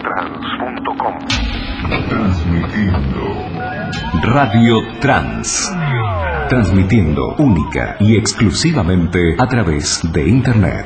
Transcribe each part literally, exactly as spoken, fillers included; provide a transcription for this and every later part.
trans punto com. Transmitiendo Radio Trans. Transmitiendo única y exclusivamente a través de Internet.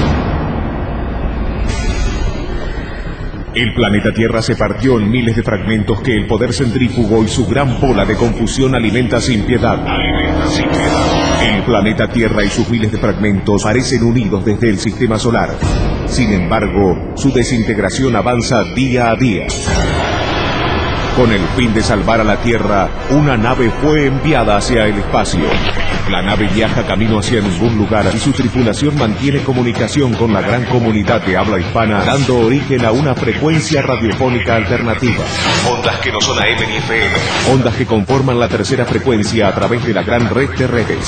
El planeta Tierra se partió en miles de fragmentos que el poder centrífugo y su gran bola de confusión alimenta sin piedad. Alimenta sin piedad. El planeta Tierra y sus miles de fragmentos parecen unidos desde el sistema solar. Sin embargo, su desintegración avanza día a día. Con el fin de salvar a la Tierra, una nave fue enviada hacia el espacio. La nave viaja camino hacia ningún lugar y su tripulación mantiene comunicación con la gran comunidad de habla hispana, dando origen a una frecuencia radiofónica alternativa. Ondas que no son A M ni F M. Ondas que conforman la tercera frecuencia a través de la gran red de redes.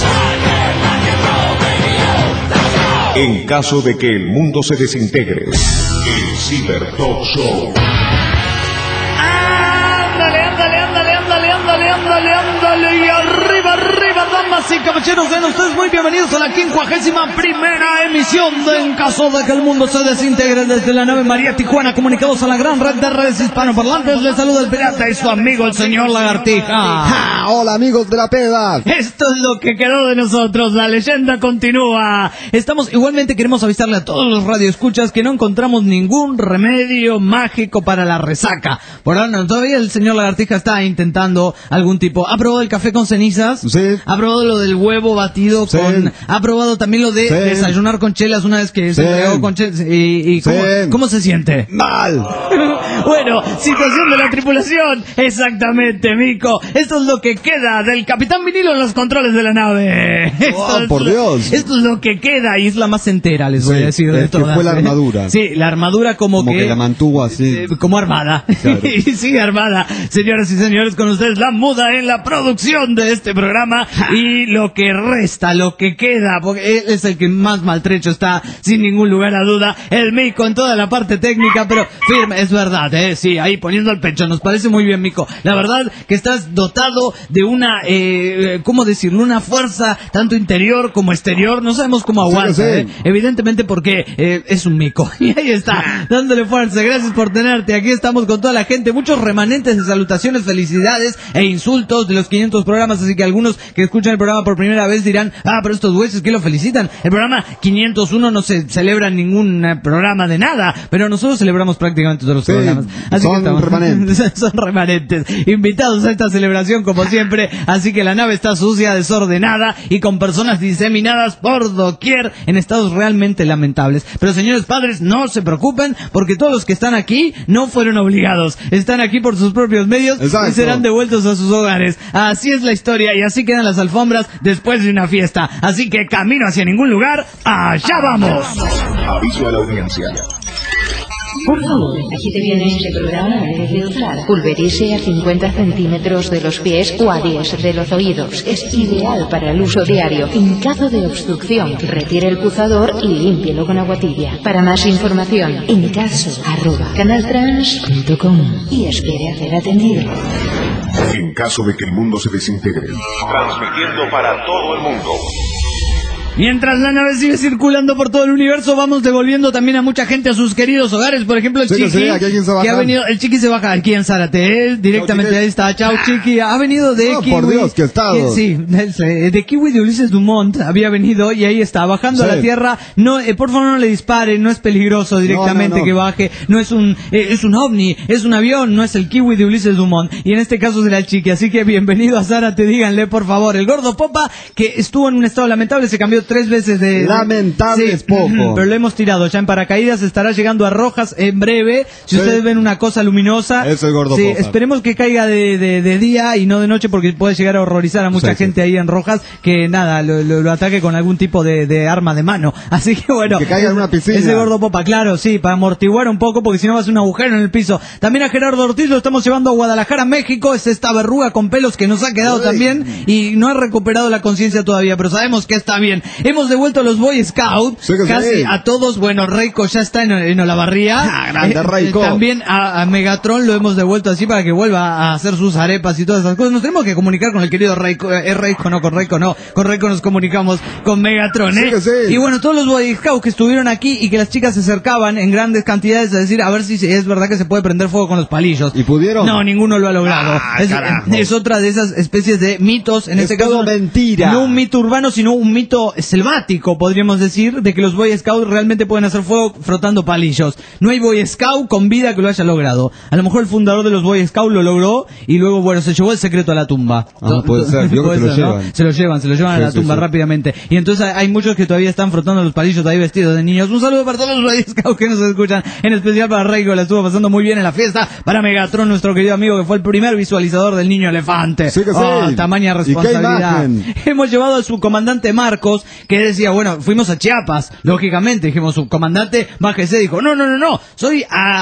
En caso de que el mundo se desintegre, el Cyber Talk Show. Ándale, ándale, ándale, ándale, ándale, ándale, ándale, y arriba, arriba, damas y caballeros, sean ustedes muy bienvenidos a la quincuagésima primera emisión de En caso de que el mundo se desintegre, desde la nave María Tijuana, comunicados a la gran red de redes hispanoparlantes. Les saluda el pirata y su amigo el señor Lagartija. ¡Ja! Hola amigos de la peda. Esto es lo que quedó de nosotros, la leyenda continúa. Estamos, igualmente queremos avisarle a todos los radioescuchas que no encontramos ningún remedio mágico para la resaca. Por ahora no, todavía el señor Lagartija está intentando algún tipo. ¿Ha probado el café con cenizas? Sí. ¿Ha probado lo del huevo batido Sí. con... ¿Ha probado también lo de Sí. desayunar con chelas una vez que Sí. se entregó con chelas? ¿Y, y cómo, Sí. cómo se siente? Mal. Bueno, situación de la tripulación. Exactamente, Mico. Esto es lo que queda del Capitán Vinilo en los controles de la nave. Esto es por lo- Dios. Esto es lo que queda y es la más entera, les voy Sí, a decir de es que todas. fue la ¿eh? armadura. Sí, la armadura como, Como que la mantuvo así. eh, como armada. Claro. Sí, armada. Señoras y señores, con ustedes la muda en la producción de este programa y lo que resta, lo que queda, porque él es el que más maltrecho está, sin ningún lugar a duda, el Mico en toda la parte técnica, pero firme, es verdad, eh, sí, ahí poniendo el pecho, nos parece muy bien, Mico. La verdad que estás dotado de una, eh, ¿cómo decirlo? Una fuerza tanto interior como exterior, no sabemos cómo Sí, aguanta, sí. eh. Evidentemente porque eh, es un Mico. Y ahí está, dándole fuerza. Gracias por tenerte. Aquí estamos con toda la gente. Muchos remanentes de salutaciones, felicidades e insultos de los quinientos programas. Así que algunos que escuchan el programa por primera vez dirán, ah, pero estos güeyes que lo felicitan. El programa quinientos uno no se celebra en ningún eh, programa de nada, pero nosotros celebramos prácticamente todos los Sí, programas. Así son que estamos- remanentes. son remanentes. Invitados a esta celebración como siempre. Así que la nave está sucia, desordenada y con personas diseminadas por doquier en estados realmente lamentables. Pero señores padres, no se preocupen porque todos los que están aquí no fueron obligados. Están aquí por sus propios medios Exacto. y serán devueltos a sus hogares. Así es la historia y así quedan las alfombras después de una fiesta. Así que camino hacia ningún lugar, allá vamos. Aviso a la audiencia. Por favor, agite bien este programa antes de usar. Pulverice a cincuenta centímetros de los pies o a diez de los oídos. Es ideal para el uso diario. En caso de obstrucción, retire el puzador y límpielo con agua tibia. Para más información, en caso, arroba canaltrans punto com y espere a ser atendido. En caso de que el mundo se desintegre, transmitiendo para todo el mundo. Mientras la nave sigue circulando por todo el universo, vamos devolviendo también a mucha gente a sus queridos hogares. Por ejemplo, el Sí, Chiqui, sí, aquí hay quien se baja. que ha venido, el Chiqui se baja aquí en Zárate, eh, directamente Chao, ahí está. Chao, Chiqui. Ha venido de No, Kiwi. por Dios, qué estado. que- Sí, de, de Kiwi de Ulises Dumont había venido y ahí está, bajando Sí. a la tierra. No, eh, por favor no le dispare, no es peligroso directamente No, no, no. que baje. No es un, eh, es un ovni, es un avión, no es el Kiwi de Ulises Dumont. Y en este caso será el Chiqui. Así que bienvenido a Zárate, díganle por favor. El gordo Popa, que estuvo en un estado lamentable, se cambió tres veces de... Lamentable es poco. Pero lo hemos tirado ya en paracaídas, estará llegando a Rojas en breve. Si Sí. ustedes ven una cosa luminosa, Es el gordo sí, Popa. esperemos que caiga de, de, de día y no de noche porque puede llegar a horrorizar a mucha Sí, sí. gente ahí en Rojas que nada, lo, lo, lo ataque con algún tipo de, de arma de mano. Así que bueno, Que caiga en una piscina. ese gordo Popa, claro, sí, para amortiguar un poco porque si no va a ser un agujero en el piso. También a Gerardo Ortiz lo estamos llevando a Guadalajara, México. Es esta verruga con pelos que nos ha quedado Uy. también y no ha recuperado la conciencia todavía, pero sabemos que está bien. Hemos devuelto a los Boy Scouts, Sí que casi sí. a todos. Bueno, Reiko ya está en, en Olavarría. Ah, grande Reiko. También a, a Megatron lo hemos devuelto así para que vuelva a hacer sus arepas y todas esas cosas. Nos tenemos que comunicar con el querido Reiko. Eh, Reiko, no, con Reiko no. Con Reiko nos comunicamos con Megatron, ¿eh? Sí que sí. Y bueno, todos los Boy Scouts que estuvieron aquí y que las chicas se acercaban en grandes cantidades a decir a ver si es verdad que se puede prender fuego con los palillos. ¿Y pudieron? No, ninguno lo ha logrado. Ah, es, carajo. es otra de esas especies de mitos, en Es este caso. todo mentira. No un mito urbano, sino un mito selvático, podríamos decir, de que los Boy Scouts realmente pueden hacer fuego frotando palillos. No hay Boy Scout con vida que lo haya logrado. A lo mejor el fundador de los Boy Scouts lo logró y luego, bueno, se llevó el secreto a la tumba. Ah, puede ser. Yo creo que se lo ¿no? llevan. Se lo llevan, se lo llevan Sí, a la sí, tumba sí. rápidamente. Y entonces hay hay muchos que todavía están frotando los palillos ahí vestidos de niños. Un saludo para todos los Boy Scouts que nos escuchan, en especial para Reiko, la estuvo pasando muy bien en la fiesta. Para Megatron, nuestro querido amigo que fue el primer visualizador del niño elefante. Sí que sí. Oh, tamaña ¿Y qué responsabilidad. imagen? Hemos llevado al subcomandante Marcos, que decía, bueno, fuimos a Chiapas, lógicamente, dijimos, subcomandante, bájese, dijo, no, no, no, no, soy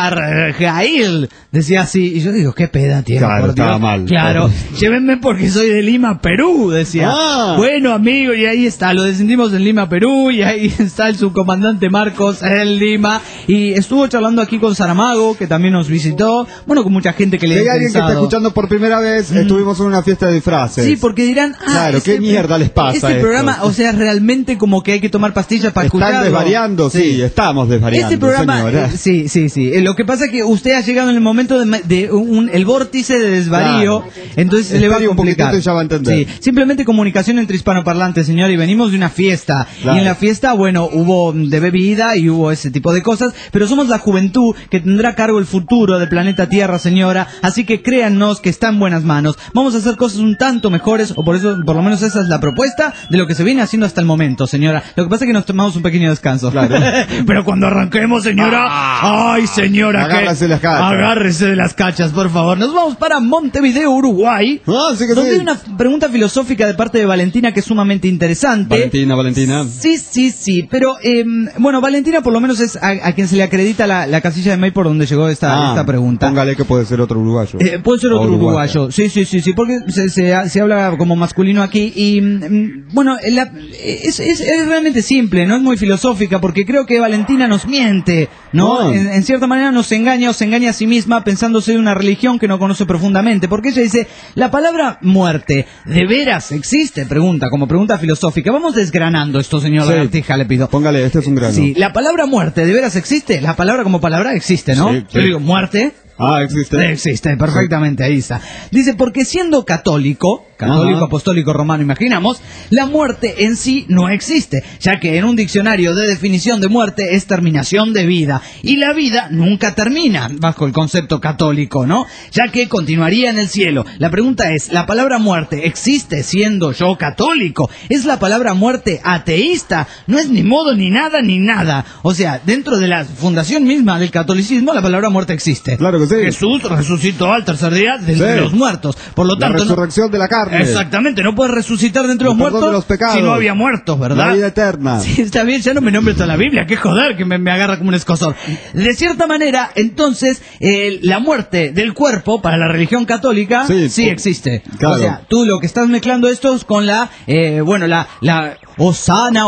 Argail, decía así, y yo digo, qué peda tiene, Claro, por Dios. estaba mal. Claro, llévenme porque soy de Lima, Perú, decía. Ah. Bueno, amigo, y ahí está, lo descendimos en Lima, Perú, y ahí está el subcomandante Marcos en Lima, y estuvo charlando aquí con Saramago, que también nos visitó, bueno, con mucha gente que le Si hay ha alguien que está interesado. escuchando por primera vez, estuvimos en una fiesta de disfraces. Sí, porque dirán, ah, Claro, ¿qué mierda les pasa Este a estos? programa, o sea, realmente como que hay que tomar pastillas para Están escucharlo. desvariando, sí, estamos desvariando, Este programa, señora. eh, sí, sí, sí. Eh, Lo que pasa es que usted ha llegado en el momento de, ma- de un, el vórtice de desvarío, Claro. entonces se le va a Espere un complicar. poquitito y ya va a entender. Sí, simplemente comunicación entre hispanoparlantes, señor, y venimos de una fiesta. Claro. Y en la fiesta, bueno, hubo de bebida y hubo ese tipo de cosas, pero somos la juventud que tendrá a cargo el futuro del planeta Tierra, señora, así que créannos que está en buenas manos. Vamos a hacer cosas un tanto mejores, o por eso, por lo menos esa es la propuesta de lo que se viene haciendo hasta el momento, señora. Lo que pasa es que nos tomamos un pequeño descanso. Claro. Pero cuando arranquemos, señora, ay, señora, que Agárrese las cachas. agárrese de las cachas, por favor. Nos vamos para Montevideo, Uruguay. Ah, sí que donde sí. hay una pregunta filosófica de parte de Valentina que es sumamente interesante. Valentina, Valentina. Sí, sí, sí, pero eh, bueno, Valentina por lo menos es a, a quien se le acredita la, la casilla de mail por donde llegó esta, Ah, esta pregunta. Póngale que puede ser otro uruguayo. Eh, puede ser O otro uruguaya. uruguayo, sí, sí, sí, sí, porque se, se, se habla como masculino aquí y mm, bueno, la- es, es, es realmente simple, no es muy filosófica porque creo que Valentina nos miente, ¿no? Ah. En, en cierta manera nos engaña o se engaña a sí misma pensándose de una religión que no conoce profundamente, porque ella dice, la palabra muerte, ¿de veras existe? Pregunta, como pregunta filosófica. Vamos desgranando esto, señor Sí. Lagartija, le pido. Póngale, este es un grano. Sí, la palabra muerte, ¿de veras existe? La palabra como palabra existe, ¿no? Sí, sí. Yo digo, muerte. Ah, existe. Existe, perfectamente, ahí está. Dice, porque siendo católico, católico, Ajá. apostólico, romano, imaginamos, la muerte en sí no existe, ya que en un diccionario de definición de muerte es terminación de vida, y la vida nunca termina, bajo el concepto católico, ¿no? Ya que continuaría en el cielo. La pregunta es, ¿la palabra muerte existe siendo yo católico? ¿Es la palabra muerte ateísta? No es ni modo, ni nada, ni nada. O sea, dentro de la fundación misma del catolicismo, la palabra muerte existe. Claro que sí. Jesús resucitó al tercer día de, Sí. de los muertos. Por lo La tanto, no- resurrección de la carne. exactamente, no puedes resucitar de entre los El perdón muertos de los pecados. si no había muertos, ¿verdad? La vida eterna. Sí, está bien, ya no me nombres toda la Biblia, qué joder que me, me agarra como un escosor. De cierta manera, entonces, eh, la muerte del cuerpo para la religión católica sí, Sí, existe. claro. O sea, tú lo que estás mezclando esto es con la, eh, bueno, la, la Osana,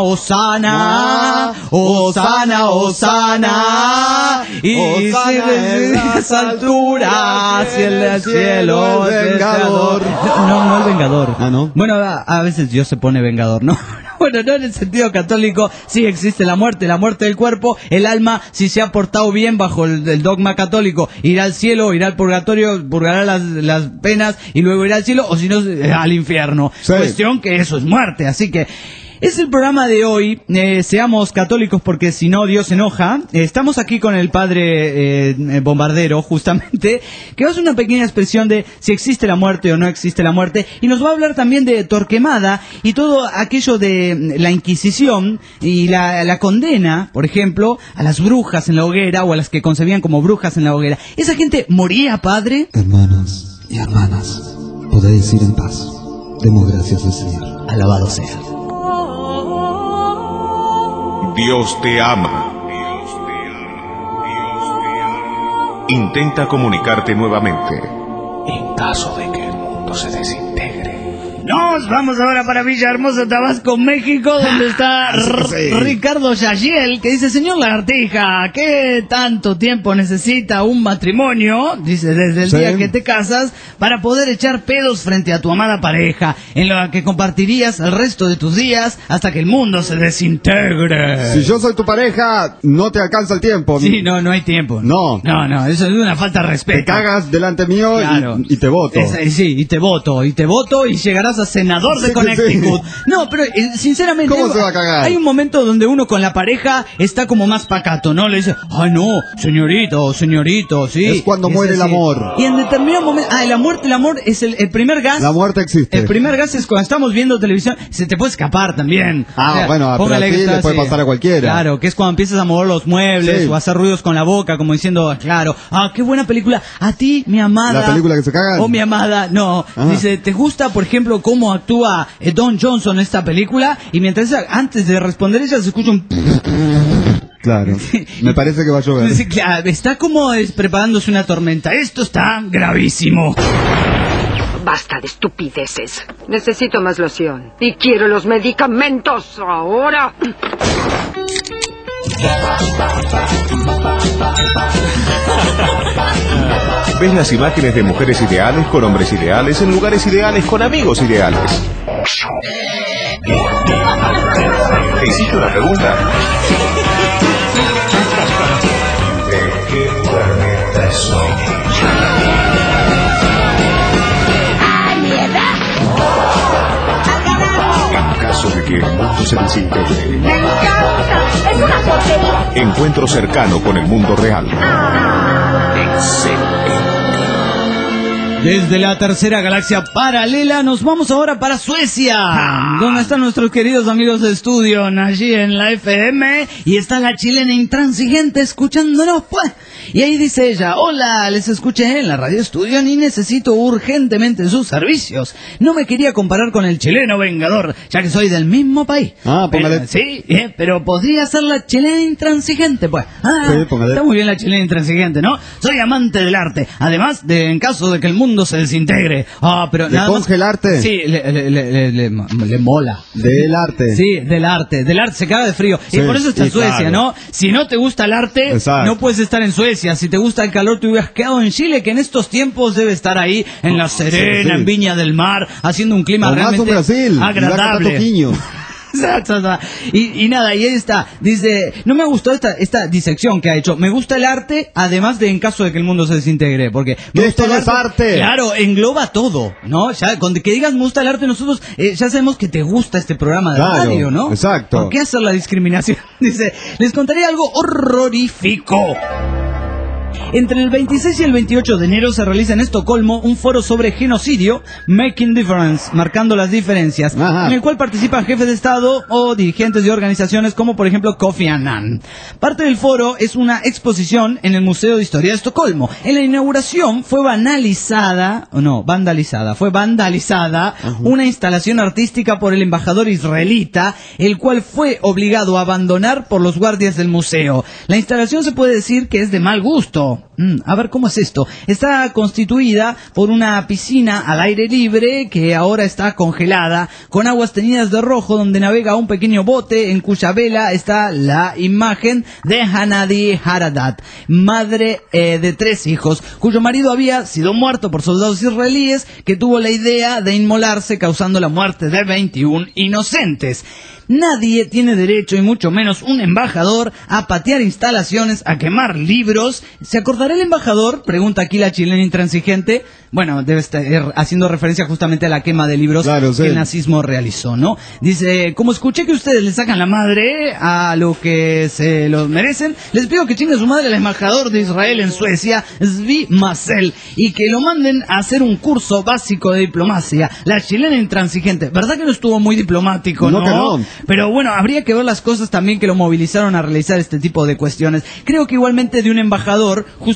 Osana, Osana, Osana, y Osana si en en las las alturas y en el cielo el es vengador. No, no el vengador. Ah, ¿no? Bueno, a, a veces Dios se pone vengador, ¿no? Bueno, no en el sentido católico, sí existe la muerte, la muerte del cuerpo, el alma, si se ha portado bien bajo el, el dogma católico, irá al cielo, irá al purgatorio, purgará las, las penas y luego irá al cielo, o si no, eh, al infierno. Sí. Cuestión que eso es muerte, así que... Es el programa de hoy, eh, seamos católicos porque si no Dios se enoja. Eh, estamos aquí con el padre eh, Bombardero, justamente, que va a hacer una pequeña expresión de si existe la muerte o no existe la muerte, y nos va a hablar también de Torquemada y todo aquello de la Inquisición y la, la condena, por ejemplo, a las brujas en la hoguera o a las que concebían como brujas en la hoguera. ¿Esa gente moría, padre? Hermanos y hermanas, podéis ir en paz. Demos gracias al Señor. Alabado sea. Dios te ama. Intenta comunicarte nuevamente. En caso de que el mundo se desintegre. No vamos, vamos ahora para Villahermosa, Tabasco, México, donde está sí. Ricardo Yagiel, que dice, señor Lagartija, ¿qué tanto tiempo necesita un matrimonio? Dice, desde el Sí. día que te casas, para poder echar pedos frente a tu amada pareja, en la que compartirías el resto de tus días hasta que el mundo se desintegre. Si yo soy tu pareja, no te alcanza el tiempo. Sí, no, no hay tiempo. No. No, no, eso es una falta de respeto. Te cagas delante mío y- Claro. y, te voto. Es- sí, y te voto, y te voto y llegarás a senador de Sí, Connecticut. sí. No, pero eh, sinceramente... ¿Cómo se va a cagar? Hay un momento donde uno con la pareja está como más pacato, ¿no? Le dice, ay no, señorito, señorito, sí. Es cuando Y muere el así. amor. Y en determinado momento... Ah, la muerte, el amor es el, el primer gas... La muerte existe. El primer gas es cuando estamos viendo televisión, se te puede escapar también. Ah, bueno, pero póngale así que está le puede así. pasar a cualquiera. Claro, que es cuando empiezas a mover los muebles Sí. o a hacer ruidos con la boca, como diciendo, claro, ah, qué buena película. A ti, mi amada. ¿La película que se cagan? O mi amada, no. Ah. Dice, ¿te gusta, por ejemplo, cómo actúa eh, Don Johnson en esta película? Y mientras ella- antes de responder ella se escucha un... Claro. Me parece que va a llover. Sí, claro, está como es, preparándose una tormenta. Esto está gravísimo. Basta de estupideces. Necesito más loción. Y quiero los medicamentos ahora. Ves las imágenes de mujeres ideales con hombres ideales en lugares ideales con amigos ideales. ¿Te hiciste una pregunta? ¿De qué planeta soy? En caso de que el mundo se desintegre. ¡Me encanta! ¡Es una porquería! Encuentro cercano con el mundo real. Desde la tercera galaxia paralela nos vamos ahora para Suecia, donde están nuestros queridos amigos de estudio, allí en la F M, y está la chilena intransigente escuchándonos, pues. Y ahí dice ella, hola, les escuché en la radio estudio y necesito urgentemente sus servicios. No me quería comparar con el chileno vengador, ya que soy del mismo país. Ah, póngale. Pero, sí, eh, pero podría ser la chilena intransigente, pues. Ah, Sí, póngale. está muy bien la chilena intransigente, ¿no? Soy amante del arte, además de en caso de que el mundo se desintegre. Ah, pero ¿De nada más- congelarte? Sí, le, le, le, le, le- le mola. Del arte. Sí, del arte, del arte se caga de frío. Sí, y por eso está en sí, Suecia, claro. ¿no? Si no te gusta el arte, Exacto. no puedes estar en Suecia. Si te gusta el calor, te hubieras quedado en Chile, que en estos tiempos debe estar ahí, en La Serena, sí. en Viña del Mar, haciendo un clima O más realmente un Brasil. Mirá que está agradable. Toquiño. Exacto, exacto. Y, y nada, y ahí está. Dice, no me gustó esta, esta disección que ha hecho. Me gusta el arte, además de en caso de que el mundo se desintegre. Porque me Que gusta esto el no es arte. Claro, engloba todo, ¿no? Ya, con que digas me gusta el arte, nosotros eh, ya sabemos que te gusta este programa de Claro, radio, ¿no? exacto. ¿Por qué hacer la discriminación? Dice, les contaré algo horrorífico. Entre el veintiséis y el veintiocho de enero se realiza en Estocolmo un foro sobre genocidio, Making Difference, marcando las diferencias, Ajá. en el cual participan jefes de Estado o dirigentes de organizaciones como por ejemplo Kofi Annan. Parte del foro es una exposición en el Museo de Historia de Estocolmo. En la inauguración fue banalizada, o no, vandalizada, fue vandalizada una instalación artística por el embajador israelita, el cual fue obligado a abandonar por los guardias del museo. La instalación se puede decir que es de mal gusto. Mm, a ver, ¿cómo es esto? Está constituida por una piscina al aire libre que ahora está congelada, con aguas teñidas de rojo, donde navega un pequeño bote en cuya vela está la imagen de Hanadi Haradat, madre eh, de tres hijos, cuyo marido había sido muerto por soldados israelíes, que tuvo la idea de inmolarse, causando la muerte de veintiún inocentes. Nadie tiene derecho, y mucho menos un embajador, a patear instalaciones, a quemar libros. ¿Se acordará el embajador? Pregunta aquí la chilena intransigente. Bueno, debe estar haciendo referencia justamente a la quema de libros Claro, sí. que el nazismo realizó, ¿no? Dice, como escuché que ustedes le sacan la madre a lo que se los merecen, les pido que chingue su madre al embajador de Israel en Suecia, Zvi Masel, y que lo manden a hacer un curso básico de diplomacia. La chilena intransigente, ¿verdad que no estuvo muy diplomático, No, no? que no. Pero bueno, habría que ver las cosas también que lo movilizaron a realizar este tipo de cuestiones. Creo que igualmente de un embajador, justamente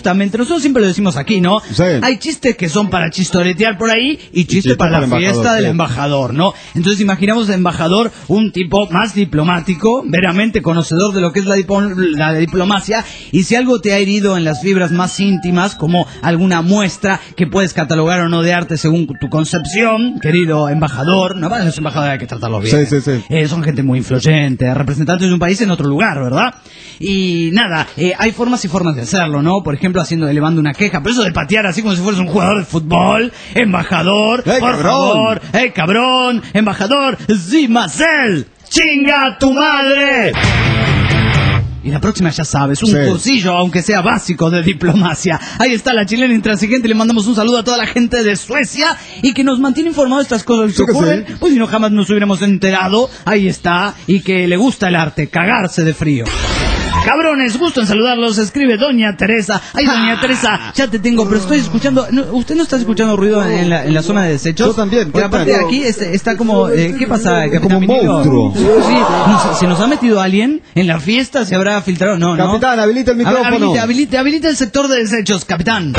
justamente, nosotros siempre lo decimos aquí, ¿no? Sí. Hay chistes que son para chistoretear por ahí y chistes chiste para, para la el fiesta embajador, del sí. embajador, ¿no? Entonces imaginamos al embajador un tipo más diplomático, veramente conocedor de lo que es la, dipo- la diplomacia, y si algo te ha herido en las fibras más íntimas, como alguna muestra que puedes catalogar o no de arte según tu concepción, querido embajador, no vale, los embajadores hay que tratarlos bien. Sí, sí, sí. Eh, son gente muy influyente, representantes de un país en otro lugar, ¿verdad? Y nada, eh, hay formas y formas de hacerlo, ¿no? Por ejemplo, haciendo, elevando una queja, pero eso de patear así como si fueras un jugador de fútbol, embajador, ¡Eh, por cabrón! favor, ¡eh, cabrón! embajador, sí, Marcel, chinga tu madre. Y la próxima ya sabes, un Sí. cursillo, aunque sea básico, de diplomacia. Ahí está la chilena intransigente, le mandamos un saludo a toda la gente de Suecia y que nos mantiene informados de estas cosas que Sí que ocurren, sí. pues si no jamás nos hubiéramos enterado. Ahí está, y que le gusta el arte, cagarse de frío. Cabrones, gusto en saludarlos, escribe Doña Teresa. Ay, Doña Teresa, ya te tengo, pero estoy escuchando. No, ¿usted no está escuchando ruido en la, en la zona de desechos? Yo también, Porque aparte de aquí es- está como. Eh, ¿Qué pasa, Capitán Como un Minilo? monstruo. Sí, sí, nos- ¿se nos ha metido alguien en la fiesta? ¿Se habrá filtrado? No, no. Capitán, habilita el A ver, micrófono. Habilite, habilite, habilite el sector de desechos, capitán.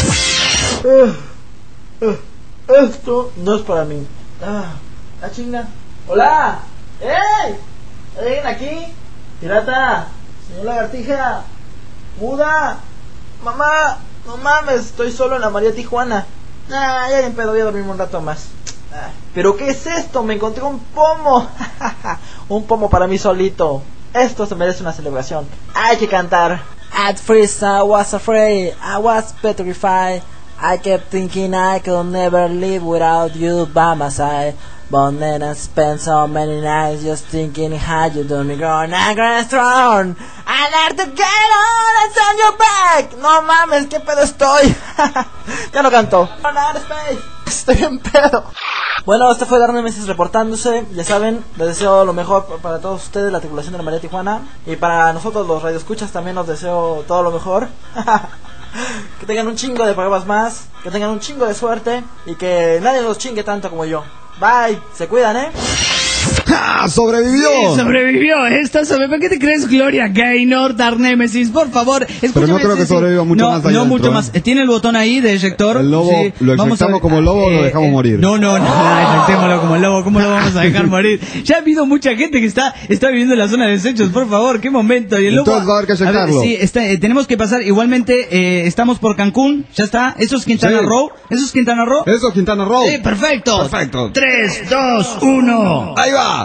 Esto no es para mí. Ah, la chinga. ¡Hola! ¡Ey! ¿Hay alguien aquí? ¡Pirata! ¡Señor Lagartija! ¡Muda! ¡Mamá! No mames, estoy solo en la María Tijuana. Ah, ya en pedo, voy a dormirme un rato más. Ah, ¿pero qué es esto? Me encontré un pomo. Un pomo para mí solito. Esto se merece una celebración. Hay que cantar. At first I was afraid, I was petrified. I kept thinking I could never live without you by my side. But then I spent so many nights just thinking how you do me grown and grown strong. I learned to get on and turn your back. No mames, qué pedo estoy. Ya no canto. Estoy en pedo. Bueno, este fue Dark Nemesis reportándose. Ya saben, les deseo lo mejor para todos ustedes, la tripulación de la María Tijuana. Y para nosotros los radioescuchas también nos deseo todo lo mejor. Que tengan un chingo de programas más, que tengan un chingo de suerte y que nadie los chingue tanto como yo. Bye, se cuidan, ¿eh? ¡Ja! ¡Sobrevivió! Sí, sobrevivió. Esta sobre... ¿Por qué te crees Gloria Gaynor, Dark Nemesis? Por favor, escúchame. Pero no creo que sí, sí. sobreviva mucho no, más ahí No, dentro, mucho ¿eh? más. Eh, ¿Tiene el botón ahí de eyector? El lobo, Sí. ¿lo Vamos a eyectamos ver. como lobo o lo dejamos morir? No, no, no, eyectémoslo como lobo. ¿Cómo lo vamos a dejar morir? Ya ha habido mucha gente que está, está viviendo en la zona de desechos. Por favor, qué momento. Y el lobo... Entonces va a haber que ver, eyectarlo. sí, está, eh, tenemos que pasar. Igualmente, eh, estamos por Cancún. Ya está. ¿Eso es Quintana Sí. Roo? ¿Eso es Quintana Roo? Eso es Quintana Roo. Sí, perfecto. Perfecto. tres, dos, uno. Ahí va.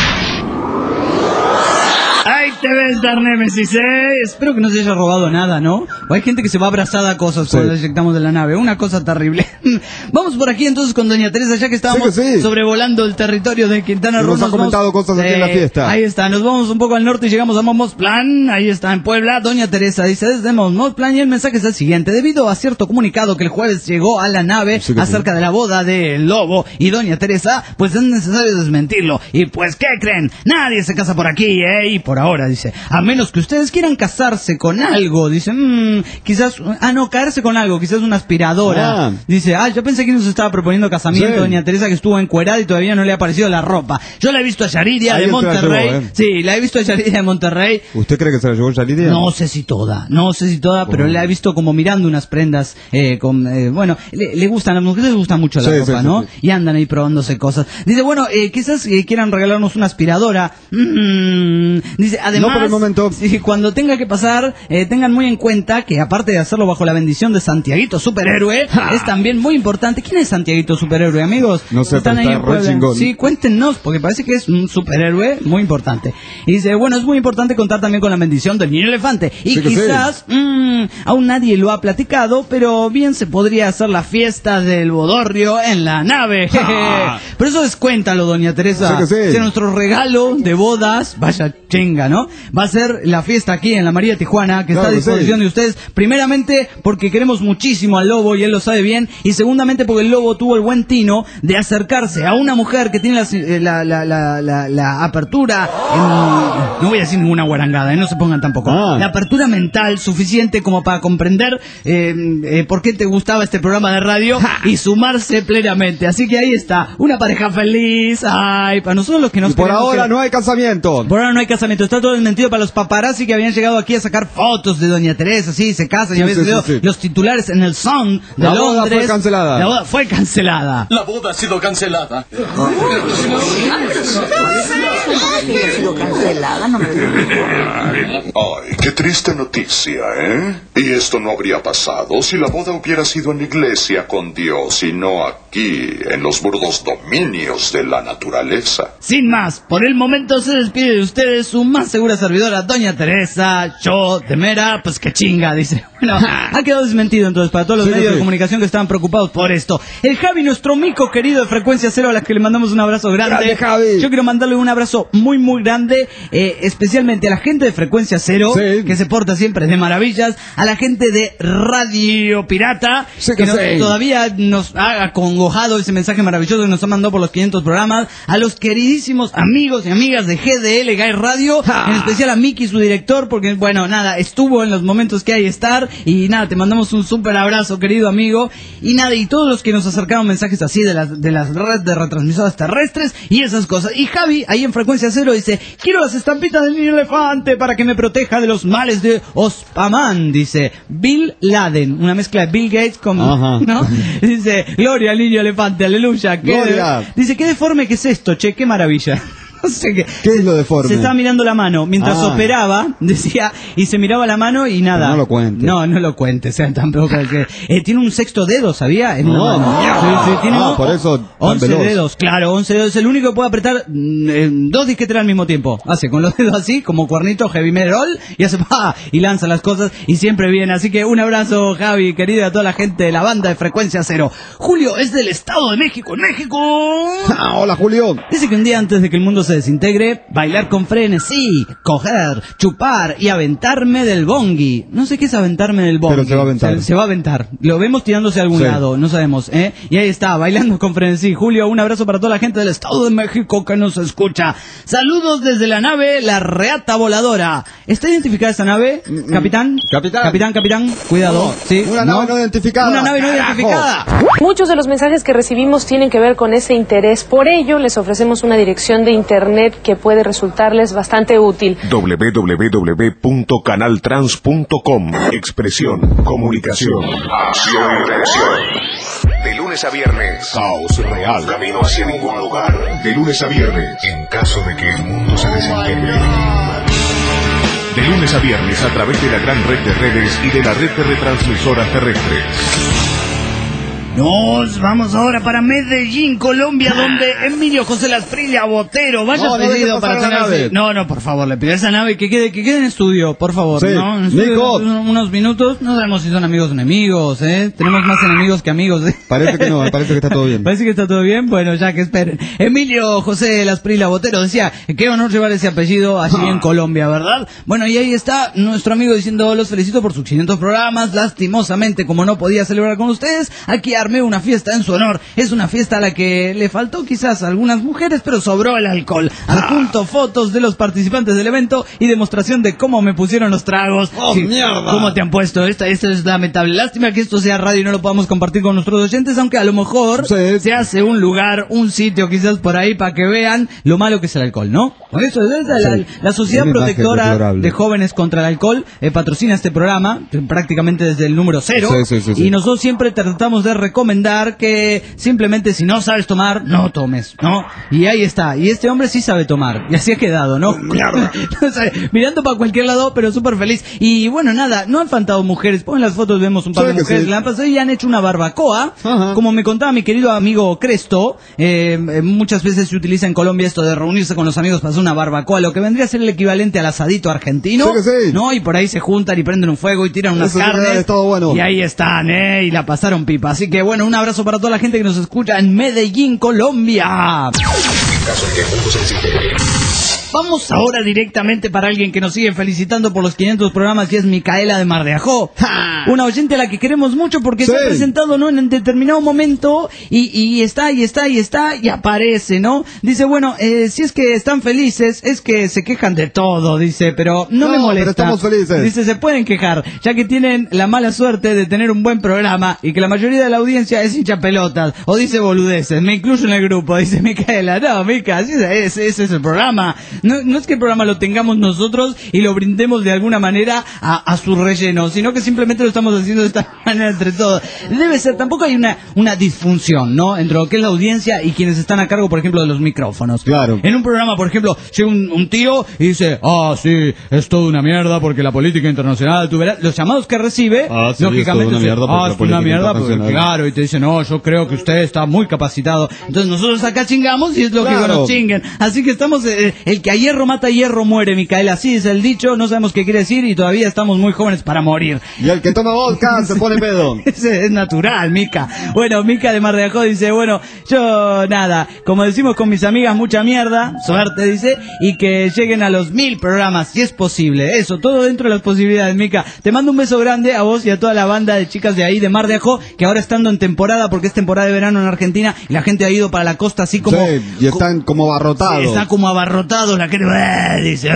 Ahí te ves, Dark Nemesis, ¿eh? Espero que no se haya robado nada, ¿no? O hay gente que se va abrazada a cosas cuando Sí. la eyectamos de la nave. Una cosa terrible. Vamos por aquí entonces con Doña Teresa, ya que estábamos Sí que sí. sobrevolando el territorio de Quintana Y Roo. nos ha comentado cosas aquí en la fiesta. Ahí está, nos vamos un poco al norte y llegamos a Momosplan. Ahí está, en Puebla. Doña Teresa dice desde Momosplan y el mensaje es el siguiente. Debido a cierto comunicado que el jueves llegó a la nave Sí que acerca sí. de la boda del lobo y Doña Teresa, pues es necesario desmentirlo. Y pues, ¿qué creen? Nadie se casa por aquí, ¿eh? Y por ahora, dice, a menos que ustedes quieran casarse con algo, dice, mmm, quizás, ah, no, caerse con algo, quizás una aspiradora. Ah. Dice, ah, yo pensé que nos estaba proponiendo casamiento, Sí. Doña Teresa, que estuvo encuerada y todavía no le ha aparecido la ropa. Yo la he visto a Yaridia Ahí de se la Monterrey. llevó, ¿eh? Sí, la he visto a Yaridia de Monterrey. ¿Usted cree que se la llevó Yalidia? No sé si toda, no sé si toda, pero Oh. la he visto como mirando unas prendas, eh, con, eh, bueno, le, le gustan, a las mujeres les gusta mucho la Sí, ropa, sí, ¿no? sí, sí. Y andan ahí probándose cosas. Dice, bueno, eh, quizás eh, quieran regalarnos una aspiradora. Mm, dice, además, No por el momento. sí, cuando tenga que pasar, eh, tengan muy en cuenta que aparte de hacerlo bajo la bendición de Santiaguito Superhéroe, es también muy importante. ¿Quién es Santiaguito Superhéroe, amigos? No sé, Están pero ahí está en re Puebla. chingón. Sí, cuéntenos, porque parece que es un superhéroe muy importante. Y dice, bueno, es muy importante contar también con la bendición del niño elefante. Y Sí que sí. quizás, mm, aún nadie lo ha platicado, pero bien se podría hacer la fiesta del bodorrio en la nave. Ah. Pero eso descuéntalo, doña Teresa. Sí que sí. Si nuestro regalo de bodas, vaya chinga, ¿no? Va a ser la fiesta aquí en la María Tijuana, que Claro está a que disposición sí. de ustedes. Primeramente, porque queremos muchísimo al lobo y él lo sabe bien. Y segundamente, porque el lobo tuvo el buen tino de acercarse a una mujer que tiene la, eh, la, la, la, la, la apertura, en- no voy a decir ninguna guarangada, ¿eh? No se pongan tampoco. Ah. La apertura mental suficiente como para comprender eh, eh, por qué te gustaba este programa de radio y sumarse plenamente. Así que ahí está, una pareja feliz. Ay, para nosotros los que nos Y por queremos ahora que- no hay casamiento. Por ahora no hay casamiento. Está todo desmentido para los paparazzi que habían llegado aquí a sacar fotos de Doña Teresa. Sí, se casan y Sí, habían sí, sido sí, sí. los titulares en el Sun de La boda Londres. fue cancelada. La boda fue cancelada. La boda ha sido cancelada. Ha sido cancelada, no me Ay, qué triste noticia, ¿eh? Y esto no habría pasado si la boda hubiera sido en la iglesia con Dios y no aquí, en los burdos dominios de la naturaleza. Sin más, por el momento se despide de ustedes su más segura servidora, Doña Teresa. Yo, de Mera, pues que chinga, dice. Bueno, ha quedado desmentido entonces para todos los Sí, medios sí. de comunicación que estaban preocupados por esto. El Javi, nuestro mico querido de Frecuencia Cero, a la que le mandamos un abrazo grande. Grande, Javi. Yo quiero mandarle un abrazo muy, muy grande, eh, especialmente a la gente de Frecuencia Cero, Sí. que se porta siempre de maravillas, a la gente de Radio Pirata, Sí que que nos- sí. todavía nos ha acongojado ese mensaje maravilloso que nos ha mandado por los quinientos programas, a los queridísimos amigos y amigas de G D L Guy Radio, Ja. en especial a Miki, su director, porque bueno, nada, estuvo en los momentos que hay estar, y nada, te mandamos un súper abrazo, querido amigo, y nada, y todos los que nos acercaron mensajes así de las, de las redes de retransmisoras terrestres y esas cosas. Y Javi, ahí en Frecuencia Cero, dice, quiero las estampitas del niño elefante para que me proteja de los males de Ospaman, dice Bill Laden, una mezcla de Bill Gates con, Ajá. ¿no? Dice, gloria al niño elefante, aleluya. Qué Gloria. de- dice, qué deforme que es esto, che, qué maravilla. No sé qué. ¿Qué es lo deforme? Se estaba mirando la mano mientras Ah. operaba, decía, y se miraba la mano y nada. Pero no lo cuente. No, no lo cuente, o sea, tampoco que eh, tiene un sexto dedo, ¿sabía? En una No. mano. Sí, sí, tiene Ah, un- por eso tan once veloz. dedos, claro, once dedos. Es el único que puede apretar mm, eh, dos disqueteras al mismo tiempo. Hace con los dedos así, como cuernito heavy metal, y hace pa y lanza las cosas y siempre viene. Así que un abrazo, Javi, querido, a toda la gente de la banda de Frecuencia Cero. Julio es del Estado de México, en México. Ah, hola, Julio. Dice que un día antes de que el mundo se desintegre, bailar con frenesí, coger, chupar y aventarme del bongi. No sé qué es aventarme del bongi. Pero se va a aventar. Se, se va a aventar. Lo vemos tirándose a algún Sí. lado, no sabemos, ¿eh? Y ahí está, bailando con frenesí. Julio, un abrazo para toda la gente del Estado de México que nos escucha. Saludos desde la nave La Reata Voladora. ¿Está identificada esta nave, capitán? Capitán. Capitán, capitán, cuidado. No, ¿Sí? una nave no identificada. Una nave no Carajo. identificada. Muchos de los mensajes que recibimos tienen que ver con ese interés. Por ello, les ofrecemos una dirección de internet que puede resultarles bastante útil. doble u doble u doble u punto canal trans punto com. Expresión, comunicación, acción y reacción. De lunes a viernes, caos real, camino hacia ningún lugar. De lunes a viernes, en caso de que el mundo se desintegre. De lunes a viernes a través de la gran red de redes y de la red de retransmisoras terrestres. Nos vamos ahora para Medellín, Colombia, donde Emilio José Lasprilla Botero, vaya No, no pedido deje para pasar la tenerse. nave. No, no, por favor, le pido a esa nave que quede, que quede en estudio, por favor. Sí. ¿no? En estudio, Nico. unos minutos, no sabemos si son amigos o enemigos, ¿eh? Tenemos más enemigos que amigos, ¿eh? Parece que no, me parece que está todo bien. Parece que está todo bien, bueno, ya que esperen. Emilio José Lasprilla Botero decía, qué honor llevar ese apellido allí en Colombia, ¿verdad? Bueno, y ahí está nuestro amigo diciendo, los felicito por sus quinientos programas, lastimosamente, como no podía celebrar con ustedes, aquí armé una fiesta en su honor. Es una fiesta a la que le faltó quizás a algunas mujeres, pero sobró el alcohol. Adjunto fotos de los participantes del evento y demostración de cómo me pusieron los tragos. ¡Oh, mierda! ¿Cómo te han puesto? Esta, esta es lamentable. Lástima que esto sea radio y no lo podamos compartir con nuestros oyentes, aunque a lo mejor Sí. se hace un lugar, un sitio quizás por ahí para que vean lo malo que es el alcohol, ¿no? Por eso es la, la- Sí. la Sociedad Una imagen Protectora deplorable. de Jóvenes contra el Alcohol eh, patrocina este programa eh, prácticamente desde el número cero. Sí, sí, sí, sí. Y nosotros siempre tratamos de recomendar que simplemente si no sabes tomar, no tomes, ¿no? Y ahí está. Y este hombre sí sabe tomar. Y así ha quedado, ¿no? O sea, mirando para cualquier lado, pero súper feliz. Y bueno, nada, no han faltado mujeres. Ponen las fotos, vemos un par Sí de que mujeres. sí. La han pasado y han hecho una barbacoa. Ajá. Como me contaba mi querido amigo Cresto, eh, eh, muchas veces se utiliza en Colombia esto de reunirse con los amigos para hacer una barbacoa, lo que vendría a ser el equivalente al asadito argentino. Sí que sí. ¿No? Y por ahí se juntan y prenden un fuego y tiran unas Eso sí que carnes. ha estado bueno. Y ahí están, ¿eh? Y la pasaron pipa. Así que bueno, un abrazo para toda la gente que nos escucha en Medellín, Colombia. Vamos ahora directamente para alguien que nos sigue felicitando por los quinientos programas y es Micaela de Mar de Ajó. Una oyente a la que queremos mucho porque Sí. se ha presentado, ¿no? En determinado momento y, y está, y está, y está, y aparece, ¿no? Dice, bueno, eh, si es que están felices, es que se quejan de todo, dice, pero no, No, me molesta. pero estamos felices. Dice, se pueden quejar, ya que tienen la mala suerte de tener un buen programa y que la mayoría de la audiencia es hincha pelotas o dice boludeces. Me incluyo en el grupo, dice Micaela. No, Mica, ese, ese, ese es el programa. no, no es que el programa lo tengamos nosotros y lo brindemos de alguna manera a, a su relleno, sino que simplemente lo estamos haciendo de esta manera entre todos. Debe ser, tampoco hay una, una disfunción, ¿no? Entre lo que es la audiencia y quienes están a cargo, por ejemplo, de los micrófonos. Claro. En un programa, por ejemplo, llega un, un tío y dice, ah, sí, es toda una mierda porque la política internacional, tú verás, los llamados que recibe, ah, sí, lógicamente, es toda una mierda ah, es una mierda porque, claro, y te dice, no, yo creo que usted está muy capacitado. Entonces nosotros acá chingamos y es lo claro. que nos chinguen. Así que estamos, eh, el que a hierro mata, hierro muere, Micaela, así es el dicho, no sabemos qué quiere decir y todavía estamos muy jóvenes para morir. Y el que toma vodka se pone pedo. es, es natural, Mica. Bueno, Mica de Mar de Ajó dice, bueno, yo nada, como decimos con mis amigas, mucha mierda, suerte, dice, y que lleguen a los mil programas, si es posible. Eso, todo dentro de las posibilidades, Mica. Te mando un beso grande a vos y a toda la banda de chicas de ahí, de Mar de Ajó, que ahora estando en temporada, porque es temporada de verano en Argentina, y la gente ha ido para la costa así como... Sí, y están como abarrotados. Sí, están como abarrotados, la gente... dice...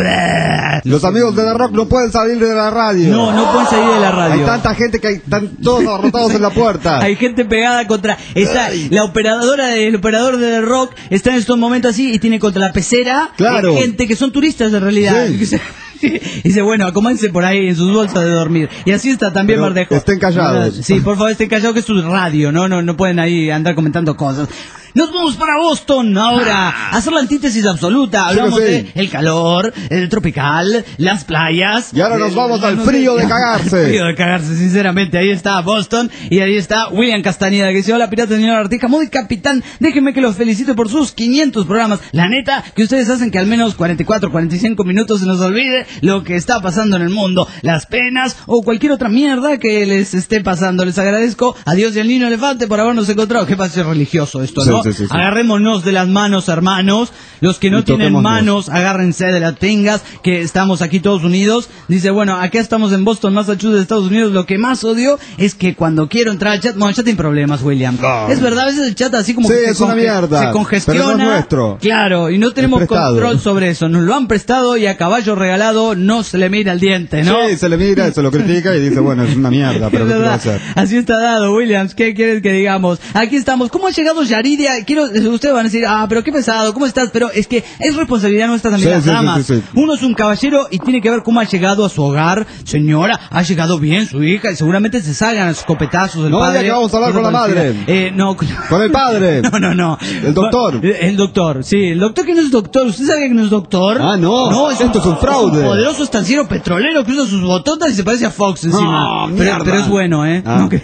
Los amigos de la rock no pueden salir de la radio. No, no pueden salir de la radio. Hay tanta gente que hay, están todos abarrotados en la puerta. Hay gente pegada contra... Está, la operadora del operador de rock está en estos momentos así y tiene contra la pecera claro. gente que son turistas en realidad. Sí. Y dice, bueno, acomódense por ahí en sus bolsas de dormir. Y así está también Pero Mar de Ajó. Estén callados. Sí, por favor, estén callados, que es su radio, ¿no? No, no pueden ahí andar comentando cosas. Nos vamos para Boston ahora, a hacer la antítesis absoluta. Hablamos sí, sí. de el calor, el tropical, las playas. Y ahora nos el, vamos al frío de cagarse. El frío de cagarse, sinceramente. Ahí está Boston y ahí está William Castañeda, que dice, hola pirata, señor Artija, muy capitán, déjenme que los felicite por sus quinientos programas. La neta, que ustedes hacen que al menos cuarenta y cuatro, cuarenta y cinco minutos se nos olvide lo que está pasando en el mundo, las penas o cualquier otra mierda que les esté pasando. Les agradezco a Dios y al niño elefante por habernos encontrado. Qué pase religioso esto, ¿no? Sí, sí, sí. Agarrémonos de las manos, hermanos. Los que no y tienen manos, agárrense de las tingas, que estamos aquí todos unidos. Dice, bueno, acá estamos en Boston, Massachusetts, Estados Unidos. Lo que más odio es que cuando quiero entrar al chat, bueno, el chat tiene problemas, William. No. Es verdad, a veces el chat así como sí, que es se, una mierda, se congestiona. Pero no es nuestro. Claro, y no tenemos control sobre eso. Nos lo han prestado y a caballo regalado no se le mira el diente, ¿no? Sí, se le mira, se lo critica y dice, bueno, es una mierda, pero ¿qué va a hacer? Así está dado, Williams. ¿Qué quieres que digamos? Aquí estamos. ¿Cómo ha llegado Yaridia? Quiero, ustedes van a decir, ah, pero qué pesado, ¿cómo estás? Pero es que es responsabilidad nuestra también, sí, las sí, damas. Sí, sí, sí. Uno es un caballero y tiene que ver cómo ha llegado a su hogar. Señora, ha llegado bien su hija y seguramente se salgan a escopetazos el no, padre. No, ya que vamos a hablar con la madre. Eh, no. Con el padre. No, no, no. El doctor. El doctor, sí. El doctor que no es doctor. ¿Usted sabe que no es doctor? Ah, no. No, es esto un, es un fraude. Un poderoso estanciero petrolero que usa sus bototas y se parece a Fox encima. No, pero, pero es bueno, ¿eh? Ah. No, que,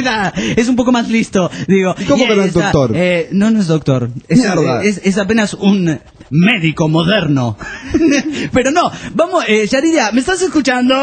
es un poco más listo, digo. ¿Y cómo que no es está, doctor? Eh, no, no es doctor. Es, es, es apenas un médico moderno. Pero no, vamos, eh, Yaridia, ¿me estás escuchando?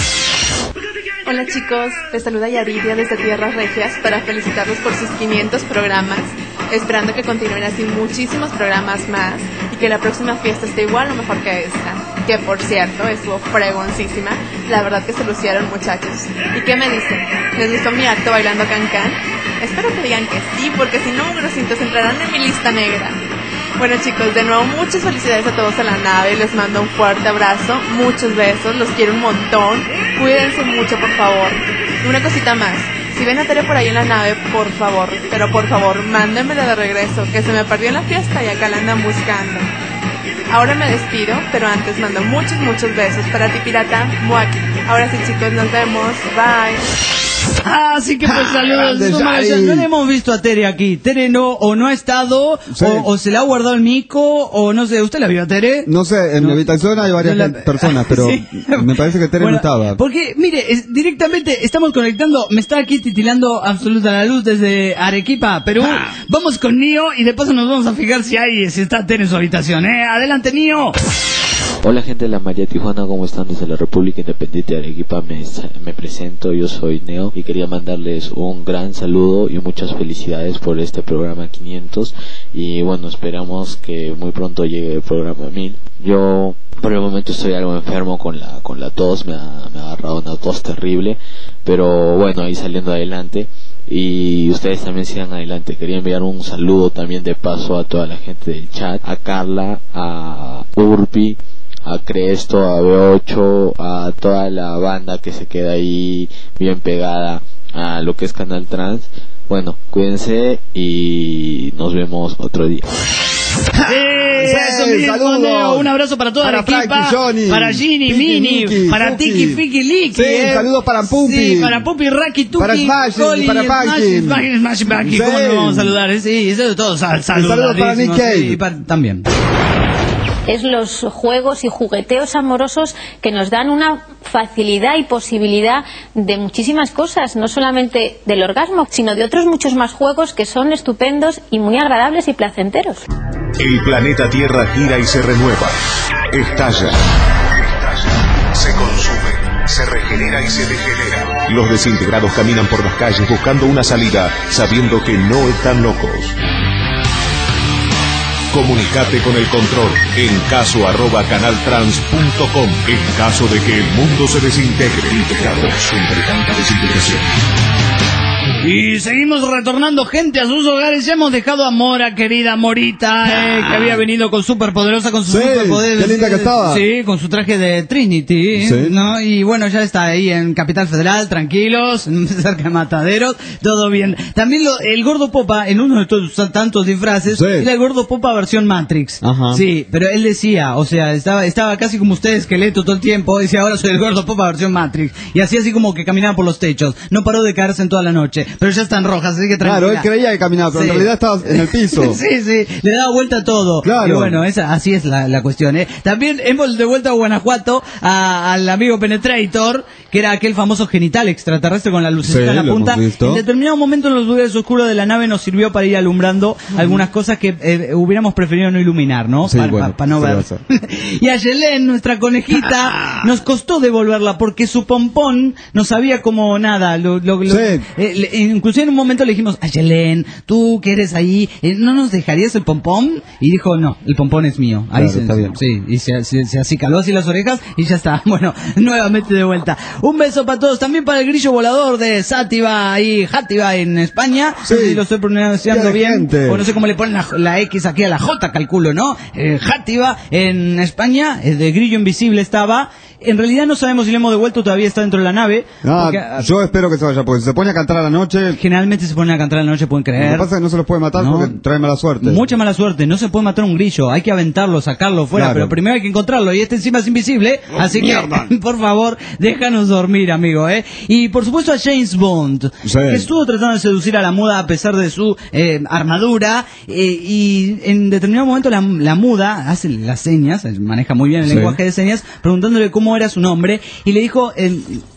Hola chicos, les saluda Yaridia desde Tierras Regias para felicitarlos por sus quinientos programas, esperando que continúen así muchísimos programas más y que la próxima fiesta esté igual o mejor que esta, que por cierto estuvo fregoncísima, la verdad que se lucieron muchachos. ¿Y qué me dicen? ¿Les gustó mi acto bailando cancán? Espero que digan que sí, porque si no, grositos entrarán en mi lista negra. Bueno chicos, de nuevo muchas felicidades a todos en la nave, les mando un fuerte abrazo, muchos besos, los quiero un montón, cuídense mucho por favor. Una cosita más, si ven a Tere por ahí en la nave, por favor, pero por favor, mándenmela de regreso, que se me perdió en la fiesta y acá la andan buscando. Ahora me despido, pero antes mando muchos, muchos besos para ti pirata, muac. Ahora sí chicos, nos vemos, bye. Así que pues saludos. No le hemos visto a Tere aquí. Tere no, o no ha estado, sí. o, o se le ha guardado el mico, o no sé. ¿Usted la vio a Tere? No sé, en no. mi habitación hay varias la... personas, pero sí. me parece que Tere bueno, no estaba. Porque, mire, es, directamente estamos conectando, me está aquí titilando Absoluta la Luz desde Arequipa, Perú. Ah. Vamos con Nio y de paso nos vamos a fijar si hay, si está Tere en su habitación, ¿eh? Adelante, Nio. Hola gente de la María Tijuana, ¿cómo están? Desde la República Independiente de Arequipa me, me presento, yo soy Neo y quería mandarles un gran saludo y muchas felicidades por este programa quinientos y bueno, esperamos que muy pronto llegue el programa mil. Yo por el momento estoy algo enfermo con la con la tos, me ha, me ha agarrado una tos terrible, pero bueno, ahí saliendo adelante. Y ustedes también sigan adelante. Quería enviar un saludo también de paso a toda la gente del chat, a Carla, a Urpi, a Cresto, a B ocho, a toda la banda que se queda ahí bien pegada a lo que es Canal Trans. Bueno, cuídense y nos vemos otro día. Sí, eso mismo, saludos. Neo. Un abrazo para toda Para la equipa, Frankie, Johnny, para Ginny, Tiki, Mini, Niki, para Tuki. Tiki, Fiki, Liki. Sí, eh. saludos para Pumpi. Sí, para Pumpi, Raki, Tuki, Para Smashing, Coli, para Punkin. Smashing, Smashing, Smashing, Punkin. Sí. ¿Cómo no vamos a saludar? eh? Sí, eso de todos. Sal, saludos para Nick Cave. Sí, para- también. Es los juegos y jugueteos amorosos que nos dan una facilidad y posibilidad de muchísimas cosas, no solamente del orgasmo, sino de otros muchos más juegos que son estupendos y muy agradables y placenteros. El planeta Tierra gira y se renueva. Estalla. Se consume, se regenera y se degenera. Los desintegrados caminan por las calles buscando una salida, sabiendo que no están locos. Comunicate con el control en caso arroba canaltrans punto com. En caso de que el mundo se desintegre. Integrados entre tanta desintegración. Y seguimos retornando gente a sus hogares. Ya hemos dejado a Mora, querida Morita, eh, que había venido con superpoderosa, con sus Sí, superpoderes. qué linda que estaba. Sí, con su traje de Trinity, Sí. ¿no? Y bueno, ya está ahí en Capital Federal, tranquilos, cerca de Mataderos, todo bien. También lo- el Gordo Popa, en uno de tus tantos disfraces, Sí. era el Gordo Popa versión Matrix. Ajá. Sí, pero él decía, o sea, estaba estaba casi como usted, esqueleto todo el tiempo, decía, ahora soy el Gordo Popa versión Matrix. Y así así como que caminaba por los techos. No paró de caerse en toda la noche, pero ya están rojas, así que tranquila. Claro, él creía que caminaba, pero Sí. en realidad estaba en el piso. Sí, sí, le daba vuelta a todo. Claro. Y bueno, esa, así es la, la cuestión, ¿eh? También hemos devuelto a Guanajuato a- al amigo Penetrator, que era aquel famoso genital extraterrestre con la lucecita Sí, en la lo punta. hemos visto. En determinado momento en los lugares oscuros de la nave nos sirvió para ir alumbrando algunas cosas que eh, hubiéramos preferido no iluminar, ¿no? Sí, Para bueno, no se ver. va a hacer. Y a Yelén, nuestra conejita, nos costó devolverla porque su pompón no sabía como nada. Lo, lo- lo- Sí. eh, le- inclusive en un momento le dijimos, a Yelén, tú que eres ahí, eh, ¿no nos dejarías el pompón? Y dijo, no, el pompón es mío. Ahí Claro, se, está bien. Sí, y se, se, se acicaló así las orejas y ya está. Bueno, nuevamente de vuelta. Un beso para todos, también para el grillo volador de Sátiva y Játiva en España. Sí. No sé si lo estoy pronunciando Qué bien. gente. O no sé cómo le ponen la, la X aquí a la J, calculo, ¿no? Eh, Játiva en España, eh, de grillo invisible estaba. En realidad no sabemos si le hemos devuelto, todavía está dentro de la nave. Ah, porque, ah, yo espero que se vaya, porque si se pone a cantar a la noche, generalmente se ponen a cantar a la noche, pueden lo que creer. pasa es que no se los puede matar No. porque trae mala suerte. Mucha mala suerte, no se puede matar un grillo, hay que aventarlo, sacarlo fuera, Claro. pero primero hay que encontrarlo y este encima es invisible, así mierda. que por favor, déjanos dormir, amigo, ¿eh? Y por supuesto a James Bond, Sí. que estuvo tratando de seducir a la muda a pesar de su eh, armadura, eh, y en determinado momento la, la muda hace las señas, maneja muy bien el Sí. lenguaje de señas, preguntándole cómo era su nombre, y le dijo, eh,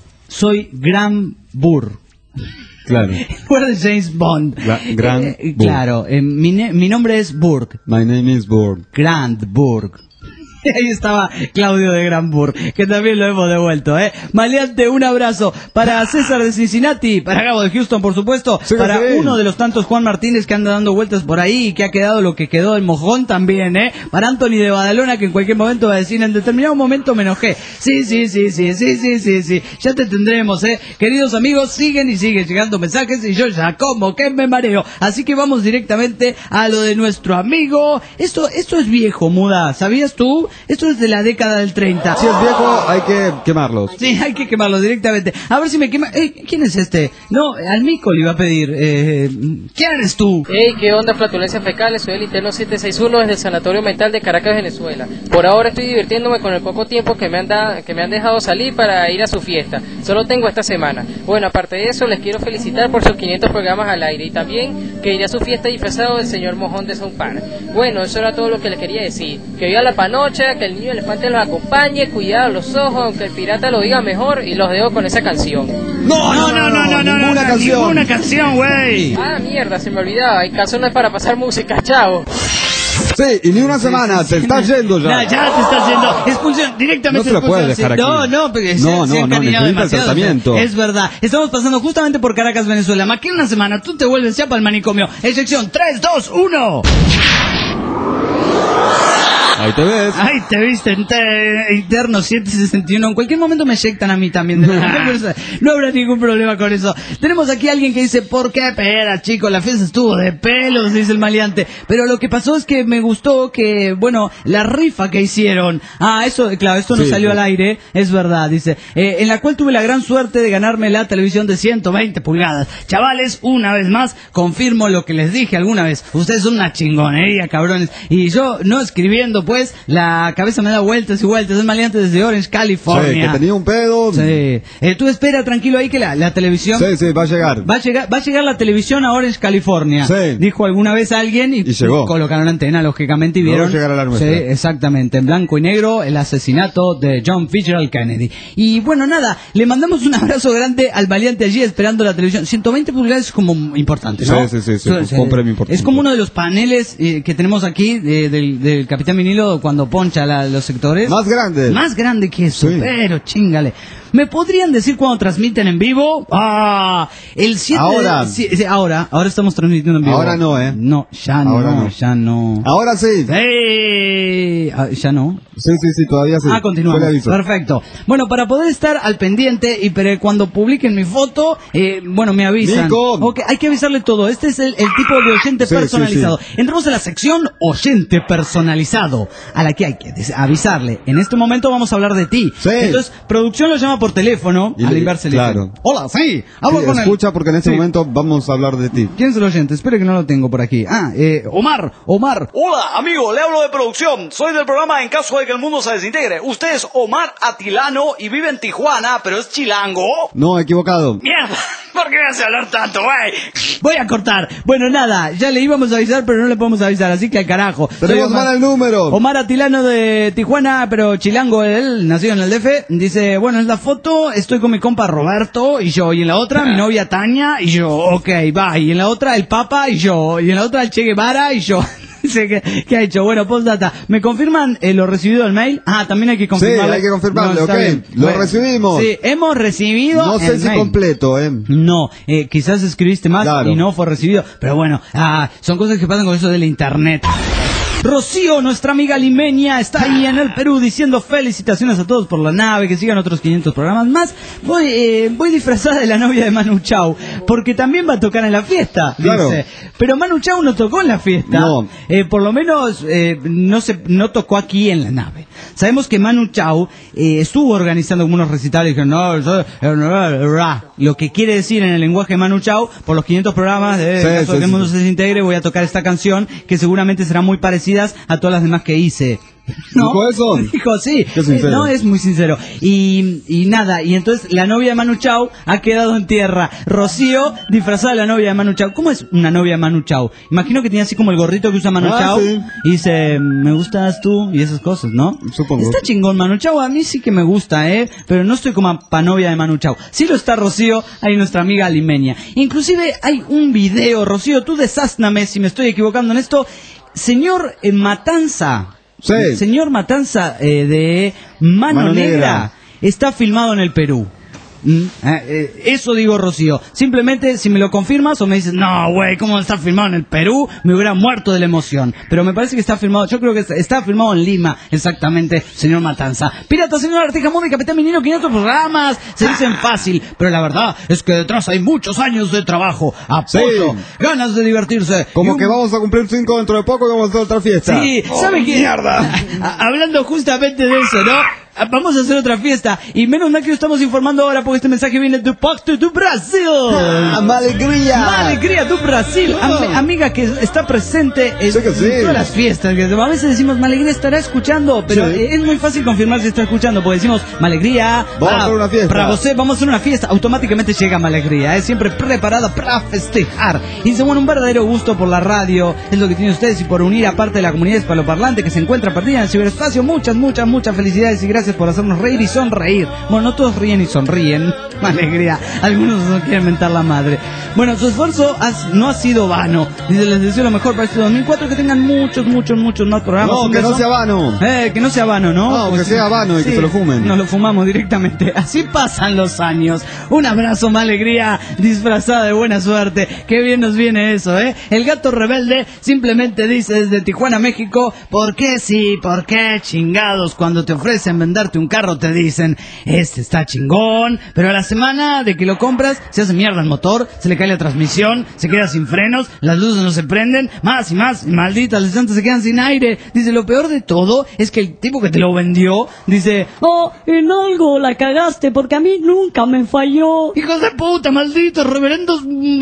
soy Graham Burr. Claro. Fuera de James Bond. Gra- Grant Eh, Burr. claro, eh, mi, ne- mi nombre es Burke. My name is Borg. Grand Burg. Ahí estaba Claudio de Granburg, que también lo hemos devuelto, ¿eh? Maleante, un abrazo para César de Cincinnati, para Gabo de Houston, por supuesto, Sí, para sí. uno de los tantos Juan Martínez que anda dando vueltas por ahí y que ha quedado lo que quedó el mojón también, ¿eh? Para Anthony de Badalona, que en cualquier momento va a decir, en determinado momento me enojé. Sí, sí, sí, sí, sí, sí, sí, sí. Ya te tendremos, ¿eh? Queridos amigos, siguen y siguen llegando mensajes y yo ya como que me mareo. Así que vamos directamente a lo de nuestro amigo. Esto, esto es viejo, Muda, ¿sabías tú? Esto es de la década del treinta. Si es viejo, hay que quemarlos. Sí, hay que quemarlo directamente. A ver si me quema. Eh, ¿Quién es este? No, al Mico le iba a pedir. Eh, ¿Quién eres tú? Hey, ¿qué onda, flatulencia fecales? Soy el interno siete seis uno desde el Sanatorio Mental de Caracas, Venezuela. Por ahora estoy divirtiéndome con el poco tiempo que me han, da, que me han dejado salir para ir a su fiesta. Solo tengo esta semana. Bueno, aparte de eso, les quiero felicitar por sus quinientos programas al aire y también que iré a su fiesta disfrazado del señor Mojón de South Park. Bueno, eso era todo lo que les quería decir. Que viva la panocha, que el niño elefante los acompañe, cuidado los ojos, aunque el pirata lo diga mejor, y los dejo con esa canción. No, no, no, no, no, no, ninguna no, canción. ninguna canción, güey. Ah, mierda, se me olvidaba. El caso no es para pasar música, chao. Sí, y ni una semana, te estás yendo ya. No, ya te estás yendo. Expulsión, directamente. No se lo expulsión, puede dejar sí. aquí. No, no, porque No, se, no, se han no, cariñado necesita el demasiado. tratamiento. Es verdad. Estamos pasando justamente por Caracas, Venezuela. Más que una semana, tú te vuelves ya para el manicomio. En sección tres, dos, uno. Ahí te ves. Ahí te viste, inter- interno siete sesenta y uno. En cualquier momento me eyectan a mí también. No habrá ningún problema con eso. Tenemos aquí a alguien que dice, ¿por qué pera, chicos? La fiesta estuvo de pelos, dice el maleante. Pero lo que pasó es que me gustó que, bueno, la rifa que hicieron. Ah, eso, claro, esto no Sí, salió sí. al aire, es verdad, dice. Eh, en la cual tuve la gran suerte de ganarme la televisión de ciento veinte pulgadas. Chavales, una vez más, confirmo lo que les dije alguna vez. Ustedes son una chingonería, cabrones. Y yo, no escribiendo, pues, la cabeza me da vueltas y vueltas. Es maleante desde Orange, California. Sí, que tenía un pedo. Sí. Eh, tú espera tranquilo ahí que la, la televisión... Sí, sí, va a llegar. Va a llegar, va a llegar la televisión a Orange, California. Sí. Dijo alguna vez alguien y, Y llegó. colocaron la antena, lógicamente, y Luego vieron... llegará la nuestra. Sí, exactamente, en blanco y negro, el asesinato de John Fitzgerald Kennedy. Y bueno, nada, le mandamos un abrazo grande al valiente allí esperando la televisión. ciento veinte pulgadas es como importante, ¿no? Sí, sí, sí, sí, fue un premio importante. Es como uno de los paneles eh, que tenemos aquí eh, del, del Capitán Vinilo cuando poncha la- los sectores. Más grande. Más grande que eso, Sí. pero chingale. ¿Me podrían decir cuándo transmiten en vivo? Ah, el siete Ahora. sí, sí, ahora, ahora estamos transmitiendo en vivo. Ahora no, ¿eh? No, ya Ahora no, no. ya no. Ahora sí. ¡Ey! Ah, ya no. Sí, sí, sí, todavía sí. Ah, continuamos. Fue el aviso. Perfecto. Bueno, para poder estar al pendiente y pero cuando publiquen mi foto, eh, bueno, me avisan. Nico. Ok, hay que avisarle todo. Este es el, el tipo de oyente Sí, personalizado. sí, Entramos a la sección oyente personalizado, a la que hay que des- avisarle. En este momento vamos a hablar de ti. Sí. Entonces, producción lo llama por teléfono. Y Al le- inverso le claro. dice, hola, sí, hablo Sí, con él. escucha porque en este Sí. momento vamos a hablar de ti. ¿Quién es el oyente? Espere que no lo tengo por aquí. Ah, eh, Omar, Omar. Hola, amigo, le hablo de producción. Soy del programa En caso de que el mundo se desintegre. Usted es Omar Atilano y vive en Tijuana, pero es chilango. No, equivocado. Mierda, ¿por qué me hace hablar tanto, güey? Voy a cortar. Bueno, nada, ya le íbamos a avisar, pero no le podemos avisar, así que al carajo. Tenemos Soy Omar- mal el número. Omar Atilano de Tijuana, pero chilango él, nacido en el D F. Dice, bueno, en la foto estoy con mi compa Roberto y yo. Y en la otra, mi novia Tania y yo. Ok, va. Y en la otra, el Papa y yo. Y en la otra, el Che Guevara y yo. Dice que, ¿qué ha hecho? Bueno, postdata. ¿Me confirman eh, lo recibido del mail? Ah, también hay que confirmarlo. Sí, hay que confirmarle, está ok. bien. Lo recibimos. Sí, hemos recibido No sé el si mail. completo, ¿eh? No, eh, quizás escribiste más Claro. y no fue recibido. Pero bueno, ah, son cosas que pasan con eso del internet. Rocío, nuestra amiga limeña, está ahí en el Perú diciendo felicitaciones a todos por la nave, que sigan otros quinientos programas más. Voy eh, voy disfrazada de la novia de Manu Chao, porque también va a tocar en la fiesta, Claro. dice. Pero Manu Chao no tocó en la fiesta. No. Eh, por lo menos eh, no se no tocó aquí en la nave. Sabemos que Manu Chao eh, estuvo organizando algunos recitales y dijeron, no, yo- lo que quiere decir en el lenguaje de Manu Chao, por los quinientos programas de Sí, En caso sí, de que el sí. mundo se desintegre, voy a tocar esta canción que seguramente serán muy parecidas a todas las demás que hice. ¿No? ¿Dijo eso? Dijo, sí. Qué sincero. Eh, No, es muy sincero. Y, y nada, y entonces la novia de Manu Chao ha quedado en tierra. Rocío, disfrazada de la novia de Manu Chao. ¿Cómo es una novia de Manu Chao? Imagino que tiene así como el gorrito que usa Manu Ah, Chao. sí. Y dice, me gustas tú y esas cosas, ¿no? Supongo. Está chingón Manu Chao, a mí sí que me gusta, ¿eh? Pero no estoy como pa novia de Manu Chao. Sí lo está Rocío, ahí nuestra amiga limeña. Inclusive hay un video, Rocío, tú desázname si me estoy equivocando en esto. Señor eh, Matanza. Sí. Señor Matanza eh, de Mano, Mano Negra, Negra. está filmado en el Perú. Mm, eh, eh, eso digo, Rocío. Simplemente, si me lo confirmas o me dices, no, güey, ¿cómo está filmado en el Perú? Me hubiera muerto de la emoción. Pero me parece que está filmado, yo creo que está, está filmado en Lima, exactamente, señor Matanza. Pirata, señor Artija Mundo y Capitán Minero, quinientos programas. Se dicen fácil, pero la verdad es que detrás hay muchos años de trabajo, apoyo, Sí. ganas de divertirse. Como y un- que vamos a cumplir cinco dentro de poco y vamos a hacer otra fiesta. Sí, ¿sabe Oh, qué? mierda! A- Hablando justamente de eso, ¿no? Ah, Vamos a hacer otra fiesta. Y menos mal que lo estamos informando ahora porque este mensaje viene de Pacto do Brasil. ¡Ah, ¡Alegría! Alegría do Brasil. Am- amiga que está presente en, Sí que sí. en todas las fiestas. Que a veces decimos, Malegría estará escuchando, pero Sí. eh, es muy fácil confirmar si está escuchando porque decimos, Malegría, Vamos a hacer una fiesta. para vos, vamos a hacer una fiesta. Automáticamente llega Malegría, es siempre preparada para festejar. Y dice, bueno, un verdadero gusto por la radio, es lo que tienen ustedes y por unir a parte de la comunidad hispanoparlante que se encuentra perdida en el ciberespacio. Muchas, muchas, muchas felicidades y gracias gracias por hacernos reír y sonreír. Bueno, no todos ríen y sonríen. Alegría. Algunos no quieren mentar la madre. Bueno, su esfuerzo has, no ha sido vano. Dice, les deseo lo mejor para este dos mil cuatro, que tengan muchos, muchos, muchos más programas. No, que no sea vano. Eh, que no sea vano, ¿no? No, pues, que sea vano y sí, que se lo fumen. Nos lo fumamos directamente. Así pasan los años. Un abrazo, más alegría, disfrazada de buena suerte. Qué bien nos viene eso, ¿eh? El gato rebelde simplemente dice desde Tijuana, México, ¿por qué sí? ¿Por qué chingados? Cuando te ofrecen venderte un carro te dicen, este está chingón, pero a la semana de que lo compras se hace mierda el motor, se le cae la transmisión, se queda sin frenos, las luces no se prenden, más y más, y malditas, las llantas se quedan sin aire. Dice, lo peor de todo es que el tipo que te lo vendió dice, oh, en algo la cagaste porque a mí nunca me falló. Hijos de puta, malditos, reverendos,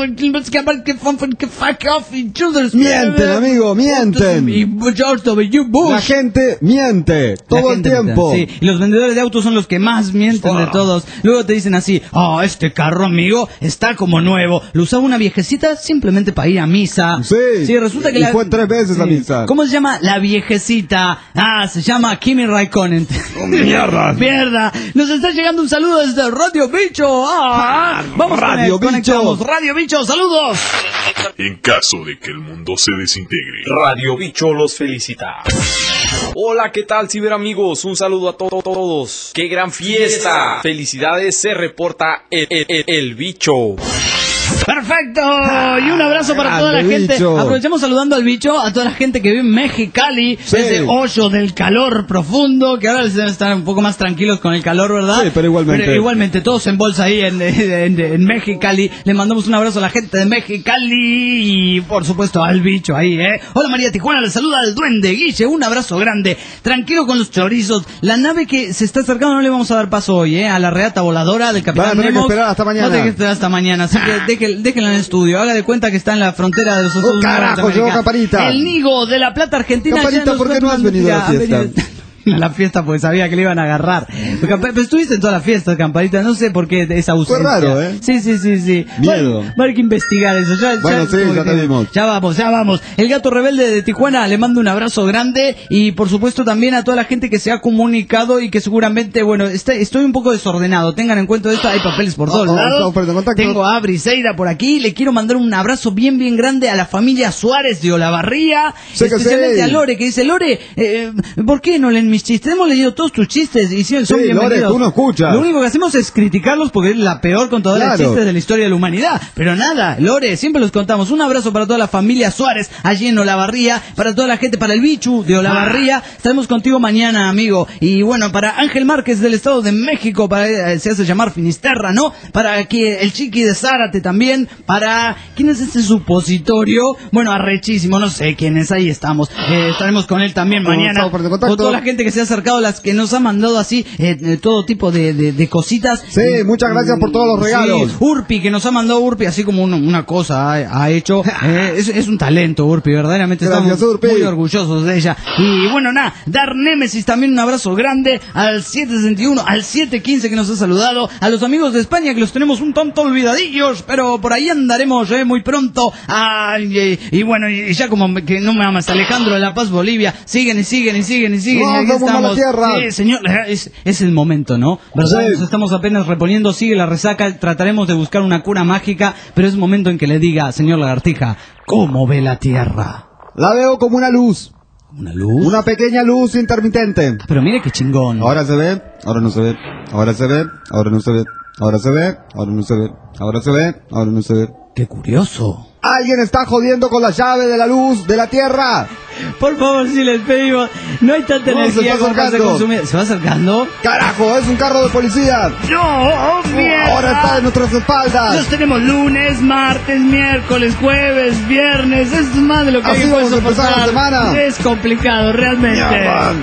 que fuck off y choosers. Mienten, amigo, mienten. Y George W. Bush. La gente miente todo el tiempo. Sí, y los vendedores de autos son los que más mienten de todos. Luego te dicen así, oh, este carro, amigo, está como nuevo. Lo usaba una viejecita simplemente para ir a misa. Sí, sí resulta que y la... fue tres veces sí. a misa. ¿Cómo se llama la viejecita? Ah, se llama Kimi Raikkonen. Oh, mierda. Mierda. Nos está llegando un saludo desde Radio Bicho. Ah, vamos Radio con él, Bicho. Radio Bicho, saludos. En caso de que el mundo se desintegre, Radio Bicho los felicita. Hola, ¿qué tal, ciberamigos? Un saludo a to to todos. ¡Qué gran fiesta! Felicidades, se reporta el, el, el, el bicho. Perfecto, y un abrazo para Ah, toda la gente. bicho. Aprovechamos saludando al bicho, a toda la gente que vive en Mexicali, Sí. ese hoyo del calor profundo, que ahora deben estar un poco más tranquilos con el calor, ¿verdad? Sí, pero igualmente. Pero igualmente, todos en bolsa ahí en, en, en Mexicali. Le mandamos un abrazo a la gente de Mexicali y, por supuesto, al bicho ahí, ¿eh? Hola, María Tijuana, le saluda al duende Guille, un abrazo grande. Tranquilo con los chorizos. La nave que se está acercando no le vamos a dar paso hoy, ¿eh? A la reata voladora del Capitán Van a tener que Nemo. esperar hasta mañana. Va a tener que esperar hasta mañana, así que deje- déjenla en el estudio. Haga de cuenta que está en la frontera de los Estados Oh, Unidos. carajo, de América. llegó Campanita. El Nigo de La Plata, Argentina. Campanita, ya nos ¿por qué cuenta no has una venido a la noticia. fiesta? Ha venido- a la fiesta porque sabía que le iban a agarrar. Porque, pero estuviste en toda la fiesta, Campanita, no sé por qué esa ausencia. Fue raro, ¿eh? Sí, sí, sí, sí. Miedo. Va, va a haber que investigar eso. Ya, Bueno, sí, como ya que- te vimos. Ya vamos, ya vamos. El gato rebelde de Tijuana le mando un abrazo grande y por supuesto también a toda la gente que se ha comunicado y que seguramente, bueno, está- estoy un poco desordenado. Tengan en cuenta esto, hay papeles por todos Oh, oh, lados. estamos perdiendo contacto. Tengo a Briseida por aquí. Le quiero mandar un abrazo bien, bien grande a la familia Suárez de Olavarría. Sí que especialmente sí. a Lore, que dice, Lore, eh, ¿por qué no leen mis chistes? Hemos leído todos tus chistes y sí, son Sí, bienvenidos. Lore, tú no escuchas. Lo único que hacemos es criticarlos porque es la peor contadora de Claro. chistes de la historia de la humanidad. Pero nada, Lore, siempre los contamos. Un abrazo para toda la familia Suárez allí en Olavarría, para toda la gente, para el Bichu de Olavarría. Estaremos contigo mañana, amigo. Y bueno, para Ángel Márquez del Estado de México, para eh, se hace llamar Finisterra, ¿no? Para aquí el Chiqui de Zárate también. Para ¿quién es este supositorio? Bueno, arrechísimo, no sé quién es. Ahí estamos. Eh, estaremos con él también mañana. Estamos perdiendo contacto. Con toda la gente que se ha acercado, las que nos ha mandado así eh, eh, todo tipo de, de, de cositas. Sí, muchas gracias por todos los regalos. Sí, Urpi, que nos ha mandado Urpi, así como un- una cosa ha, ha hecho. Eh, es, es un talento, Urpi, verdaderamente Gracias, estamos Urpi. muy orgullosos de ella. Y bueno, nada, Dar Némesis también un abrazo grande al siete sesenta y uno, al siete quince que nos ha saludado, a los amigos de España que los tenemos un tanto olvidadillos, pero por ahí andaremos eh, muy pronto. Ay, y, y bueno, y ya como que no me amas, Alejandro de La Paz, Bolivia, siguen y siguen y siguen y siguen. No, y aquí somos mala estamos. tierra. Sí, señor, es, es el momento, ¿no? ¿Verdad? Sí. Nos estamos apenas reponiendo, sigue la resaca, trataremos de buscar una cura mágica, pero es momento en que le diga, señor Lagartija, ¿cómo ve la Tierra? La veo como una luz. ¿Una luz? Una pequeña luz intermitente. Pero mire qué chingón. Ahora se ve, ahora no se ve. Ahora se ve, ahora no se ve. Ahora se ve, ahora no se ve. Ahora se ve, ahora no se ve. Qué curioso. Alguien está jodiendo con la llave de la luz de la Tierra. Por favor, si les pedimos, no hay tanta No, se energía está como para acercando. consumir. ¿Se va acercando? Carajo, es un carro de policía. ¡No! ¡Oh, mierda! Ahora está en nuestras espaldas. Los tenemos lunes, martes, miércoles, jueves, viernes. Es más de lo que Así hay que vamos a empezar la semana. Es complicado, realmente. Mierda.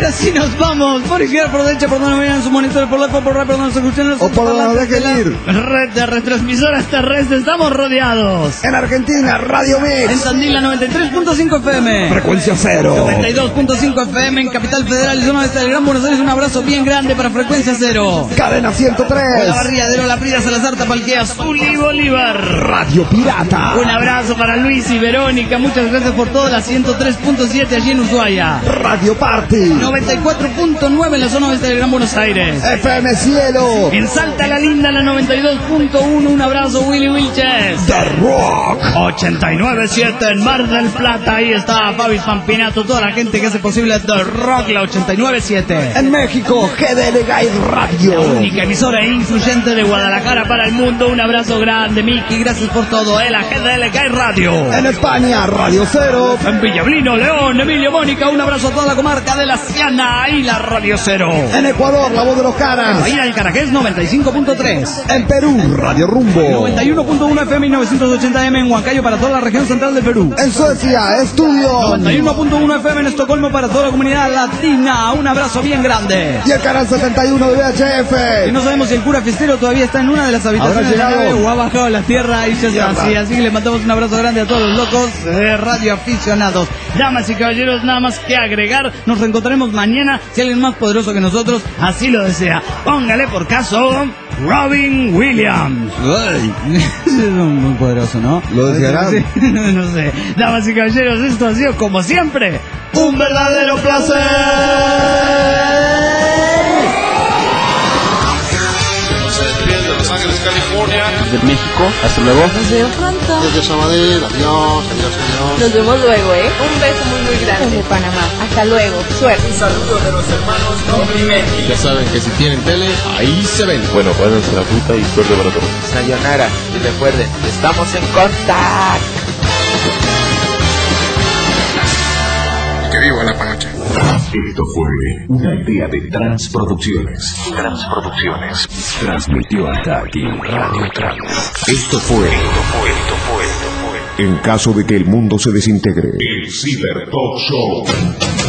ahora sí nos vamos. Por izquierda, por derecha, por donde vayan sus monitores, por la por rápido, por donde se escuchan o por donde dejen ir. Red de retransmisoras terrestres, estamos rodeados. En Argentina, Radio Mix. En Tandil, noventa y tres punto cinco F M. Frecuencia cero. noventa y dos punto cinco F M en Capital Federal y zona este del Gran Buenos Aires. Un abrazo bien grande para Frecuencia cero. Cadena ciento tres. La Barriadero, La Prida, Salazar, Tapalquea, Azul y Bolívar. Radio Pirata. Un abrazo para Luis y Verónica. Muchas gracias por todo. La ciento tres punto siete allí en Ushuaia. Radio Party. noventa y cuatro punto nueve en la zona oeste del Gran Buenos Aires. F M Cielo. En Salta la Linda, la noventa y dos punto uno. Un abrazo, Willy Wilches. The Rock. ochenta y nueve punto siete en Mar del Plata. Ahí está Fabi Pampinato. Toda la gente que hace posible The Rock, la ochenta y nueve punto siete. En México, G D L Guide Radio. La única emisora e influyente de Guadalajara para el mundo. Un abrazo grande, Miki. Gracias por todo. El G D L Guide Radio. En España, Radio Cero. En Villablino, León, Emilio, Mónica. Un abrazo a toda la comarca de la Siana y la Radio Cero. En Ecuador, La Voz de los Caras. En Bahía del Carajés, noventa y cinco punto tres. En Perú, Radio Rumbo. noventa y uno punto uno F M y novecientos ochenta M en Huancayo para toda la región central del Perú. En Suecia, Estudio. noventa y uno punto uno F M en Estocolmo para toda la comunidad latina. Un abrazo bien grande. Y el canal setenta y uno de V H F. Y no sabemos si el cura fiestero todavía está en una de las habitaciones de la nave o ha bajado a la tierra y ya está así. Así que le mandamos un abrazo grande a todos los locos de radio aficionados. Damas y caballeros, nada más que agregar. Nos reencontraremos mañana si alguien más poderoso que nosotros así lo desea. Póngale por caso Robin Williams. Ay. Es muy poderoso, ¿no? ¿Lo desearán? Sí, no, no sé. Damas y caballeros, esto ha sido como siempre un verdadero placer. California. Desde México, hasta luego. Nos vemos pronto. Desde Sabadell, adiós, adiós, adiós. Nos vemos luego, ¿eh? Un beso muy, muy grande. Desde Panamá. Hasta luego. Suerte. Un saludo de los hermanos Comprimetti. Ya saben que si tienen tele, ahí se ven. Bueno, váyanse la puta y suerte para todos. Sayonara. Y recuerden, estamos en contacto. Que viva la panocha. Esto fue una idea de Transproducciones. Transproducciones. Transmitió hasta aquí Radio Trans. Esto fue, esto fue, esto fue, esto fue. En caso de que el mundo se desintegre, El Ciber Talk Show.